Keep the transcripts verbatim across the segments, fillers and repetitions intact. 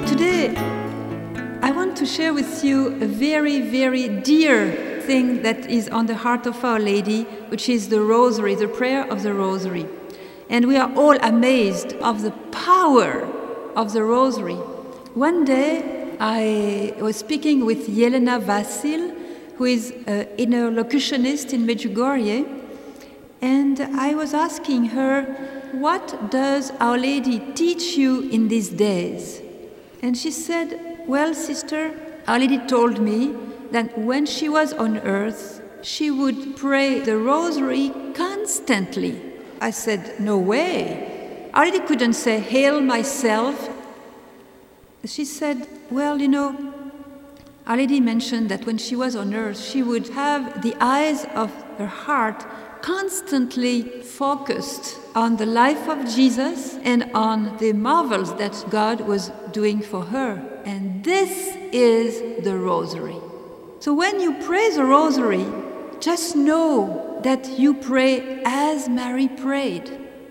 Today, I want to share with you a very, very dear thing that is on the heart of Our Lady, which is the Rosary, the prayer of the Rosary. And we are all amazed of the power of the Rosary. One day, I was speaking with Jelena Vasil, who is an interlocutionist in Medjugorje, and I was asking her, what does Our Lady teach you in these days? And she said, well, sister, Our Lady told me that when she was on earth, she would pray the Rosary constantly. I said, no way. Our Lady couldn't say, Hail myself. She said, well, you know, Our Lady mentioned that when she was on earth, she would have the eyes of her heart constantly focused on the life of Jesus and on the marvels that God was doing for her. And this is the Rosary. So when you pray the Rosary, just know that you pray as Mary prayed.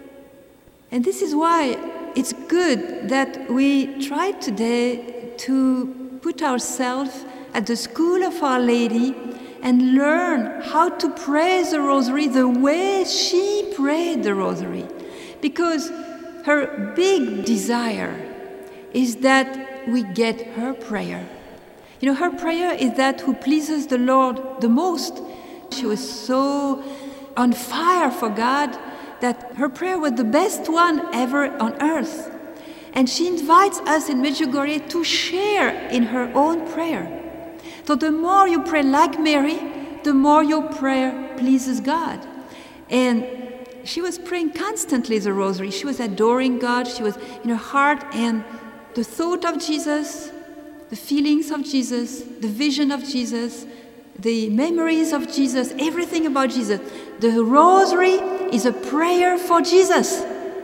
And this is why it's good that we try today to put ourselves at the school of Our Lady and learn how to pray the Rosary the way she prayed the Rosary. Because her big desire is that we get her prayer. You know, her prayer is that who pleases the Lord the most. She was so on fire for God that her prayer was the best one ever on earth. And she invites us in Medjugorje to share in her own prayer. So the more you pray like Mary, the more your prayer pleases God. And she was praying constantly the Rosary. She was adoring God. She was in her heart, and the thought of Jesus, the feelings of Jesus, the vision of Jesus, the memories of Jesus, everything about Jesus. The Rosary is a prayer for Jesus.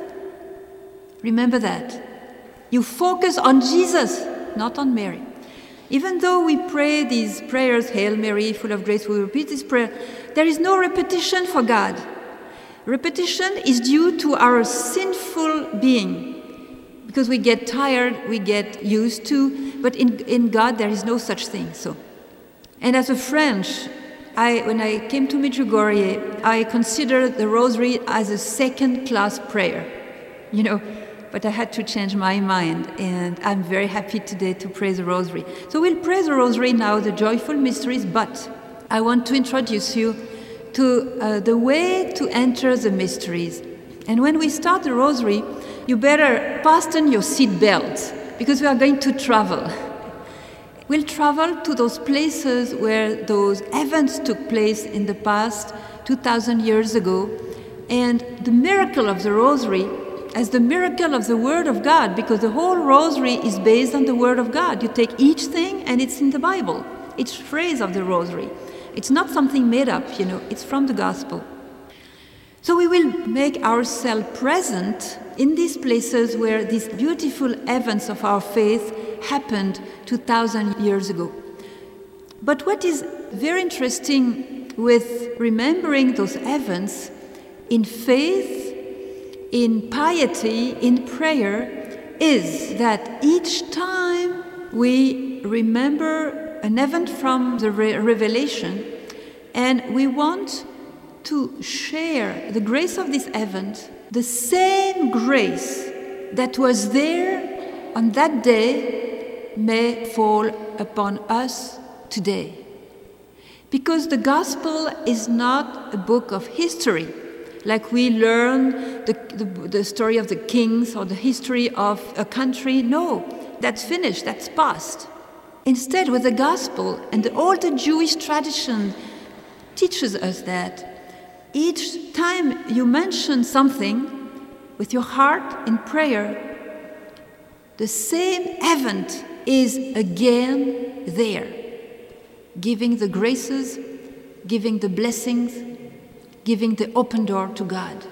Remember that. You focus on Jesus, not on Mary. Even though we pray these prayers, Hail Mary, full of grace, we repeat this prayer, there is no repetition for God. Repetition is due to our sinful being. Because we get tired, we get used to, but in, in God there is no such thing. So, and as a French, I, when I came to Medjugorje, I considered the Rosary as a second-class prayer. You know, but I had to change my mind, and I'm very happy today to pray the Rosary. So we'll pray the Rosary now, the joyful mysteries, but I want to introduce you to uh, the way to enter the mysteries. And when we start the Rosary, you better fasten your seat belt, because we are going to travel. We'll travel to those places where those events took place in the past, two thousand years ago, and the miracle of the Rosary as the miracle of the Word of God, because the whole Rosary is based on the Word of God. You take each thing and it's in the Bible, each phrase of the Rosary. It's not something made up, you know, it's from the Gospel. So we will make ourselves present in these places where these beautiful events of our faith happened two thousand years ago. But what is very interesting with remembering those events in faith, in piety, in prayer, is that each time we remember an event from the Re- Revelation and we want to share the grace of this event, the same grace that was there on that day may fall upon us today. Because the Gospel is not a book of history, like we learn the, the, the story of the kings or the history of a country. No, that's finished, that's past. Instead, with the Gospel and the older Jewish tradition teaches us that each time you mention something with your heart in prayer, the same event is again there, giving the graces, giving the blessings, giving the open door to God.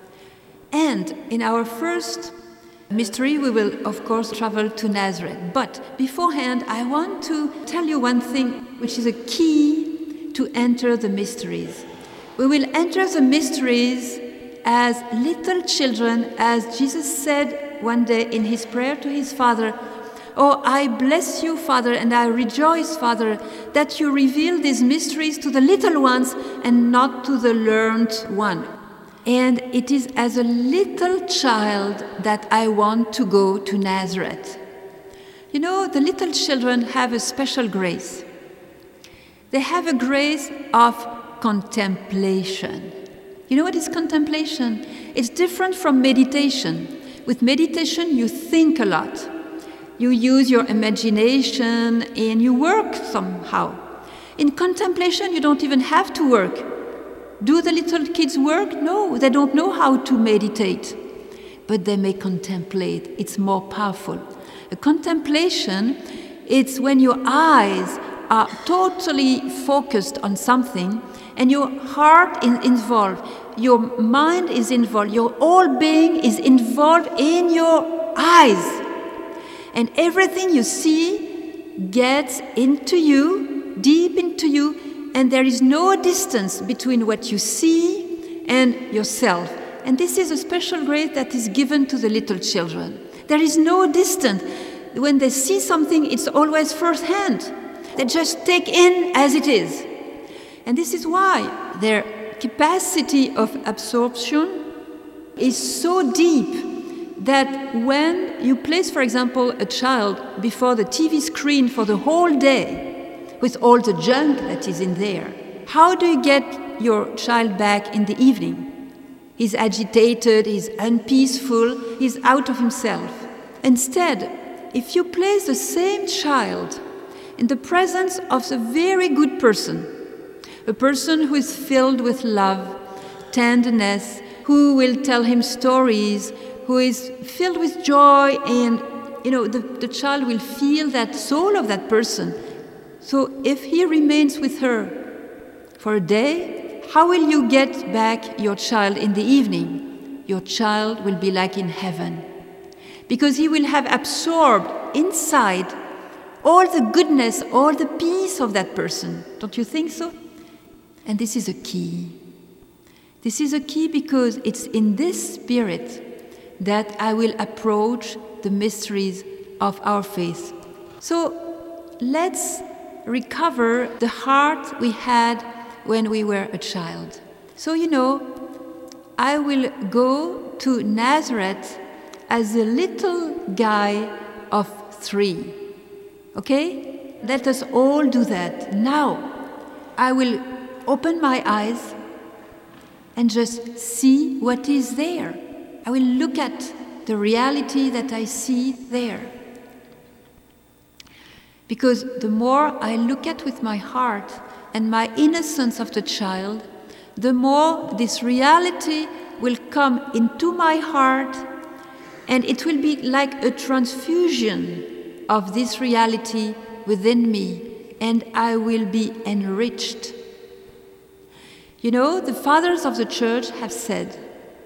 And in our first mystery, we will, of course, travel to Nazareth. But beforehand, I want to tell you one thing, which is a key to enter the mysteries. We will enter the mysteries as little children, as Jesus said one day in his prayer to his Father, Oh, I bless you, Father, and I rejoice, Father, that you reveal these mysteries to the little ones and not to the learned one. And it is as a little child that I want to go to Nazareth. You know, the little children have a special grace. They have a grace of contemplation. You know what is contemplation? It's different from meditation. With meditation, you think a lot. You use your imagination and you work somehow. In contemplation, you don't even have to work. Do the little kids work? No, they don't know how to meditate. But they may contemplate. It's more powerful. A contemplation, it's when your eyes are totally focused on something and your heart is involved, your mind is involved, your whole being is involved in your eyes. And everything you see gets into you, deep into you, and there is no distance between what you see and yourself. And this is a special grace that is given to the little children. There is no distance. When they see something, it's always firsthand. They just take in as it is. And this is why their capacity of absorption is so deep that when you place, for example, a child before the T V screen for the whole day with all the junk that is in there, how do you get your child back in the evening? He's agitated, he's unpeaceful, he's out of himself. Instead, if you place the same child in the presence of a very good person, a person who is filled with love, tenderness, who will tell him stories, who is filled with joy, and you know the, the child will feel that soul of that person. So if he remains with her for a day, how will you get back your child in the evening? Your child will be like in heaven, because he will have absorbed inside all the goodness, all the peace of that person. Don't you think so? And this is a key. This is a key because it's in this spirit that I will approach the mysteries of our faith. So let's recover the heart we had when we were a child. So, you know, I will go to Nazareth as a little guy of three. Okay? Let us all do that. Now, I will open my eyes and just see what is there. I will look at the reality that I see there. Because the more I look at with my heart and my innocence of the child, the more this reality will come into my heart, and it will be like a transfusion of this reality within me, and I will be enriched. You know, the fathers of the church have said,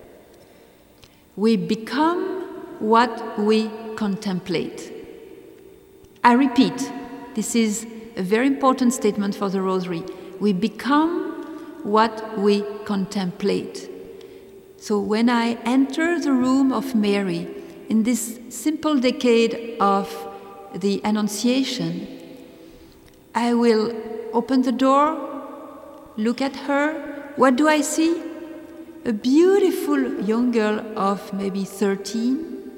we become what we contemplate. I repeat, this is a very important statement for the Rosary. We become what we contemplate. So when I enter the room of Mary in this simple decade of the Annunciation, I will open the door, look at her. What do I see? A beautiful young girl of maybe thirteen.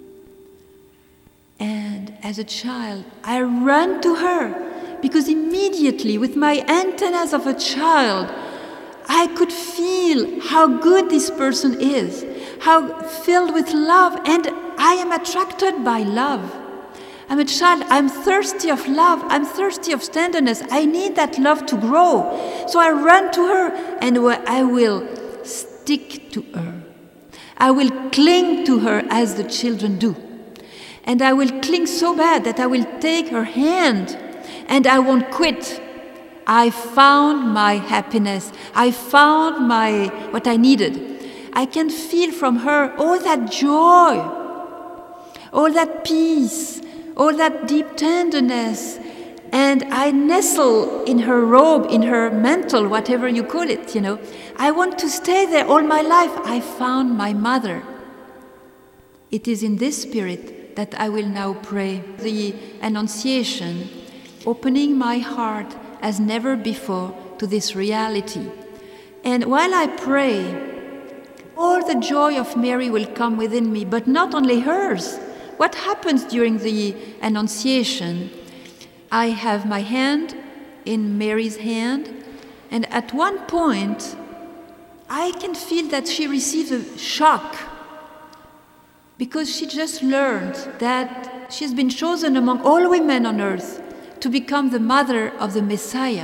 And as a child, I run to her because immediately, with my antennas of a child, I could feel how good this person is, how filled with love, and I am attracted by love. I'm a child, I'm thirsty of love, I'm thirsty of tenderness. I need that love to grow. So I run to her and I will stick to her. I will cling to her as the children do. And I will cling so bad that I will take her hand and I won't quit. I found my happiness. I found my what I needed. I can feel from her all that joy, all that peace, all that deep tenderness. And I nestle in her robe, in her mantle, whatever you call it, you know. I want to stay there all my life. I found my mother. It is in this spirit that I will now pray the Annunciation, opening my heart as never before to this reality. And while I pray, all the joy of Mary will come within me, but not only hers. What happens during the Annunciation? I have my hand in Mary's hand, and at one point, I can feel that she receives a shock, because she just learned that she's been chosen among all women on earth to become the mother of the Messiah.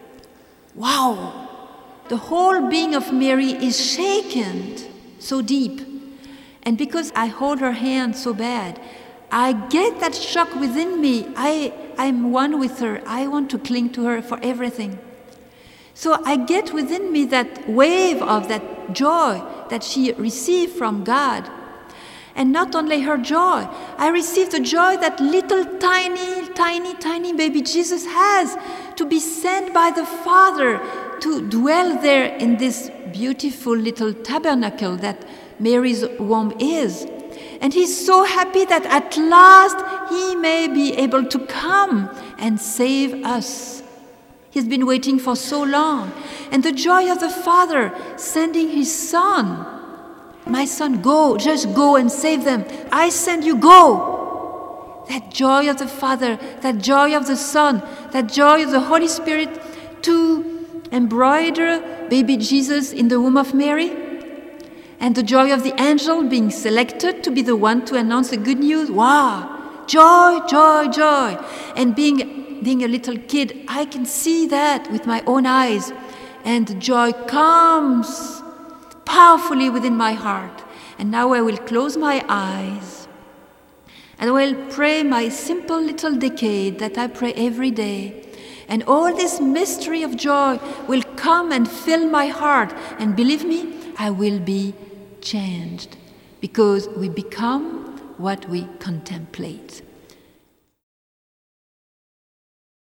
Wow! The whole being of Mary is shaken so deep. And because I hold her hand so bad, I get that shock within me. I, I'm one with her. I want to cling to her for everything. So I get within me that wave of that joy that she received from God. And not only her joy, I receive the joy that little tiny, tiny, tiny baby Jesus has to be sent by the Father to dwell there in this beautiful little tabernacle that Mary's womb is. And he's so happy that at last he may be able to come and save us. He's been waiting for so long. And the joy of the Father sending his Son. My son, go, just go and save them. I send you, go. That joy of the Father, that joy of the Son, that joy of the Holy Spirit to embroider baby Jesus in the womb of Mary, and the joy of the angel being selected to be the one to announce the good news. Wow! Joy, joy, joy. And being, being a little kid, I can see that with my own eyes. And the joy comes powerfully within my heart. And now I will close my eyes and I will pray my simple little decade that I pray every day. And all this mystery of joy will come and fill my heart. And believe me, I will be changed because we become what we contemplate.